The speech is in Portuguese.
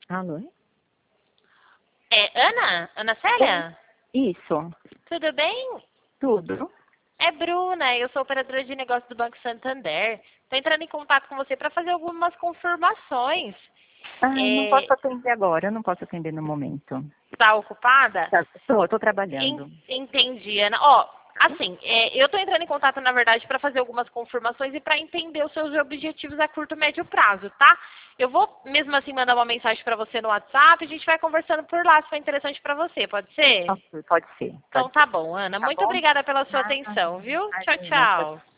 Alô? É Ana? Ana Célia? Isso, Tudo bem? tudo. É Bruna, eu sou operadora de negócio do Banco Santander. Estou entrando em contato com você para fazer algumas confirmações. Não posso atender agora, eu não posso atender no momento. Está ocupada? Tô trabalhando. Entendi, Ana. Ó, assim, eu estou entrando em contato, na verdade, para fazer algumas confirmações e para entender os seus objetivos a curto e médio prazo, tá? Eu vou, mesmo assim, mandar uma mensagem para você no WhatsApp e a gente vai conversando por lá, se for interessante para você, pode ser? Ok, pode ser. Então tá bom, Ana. Tá Muito bom? obrigada pela sua Ah, atenção, viu? Tchau, imagina, tchau.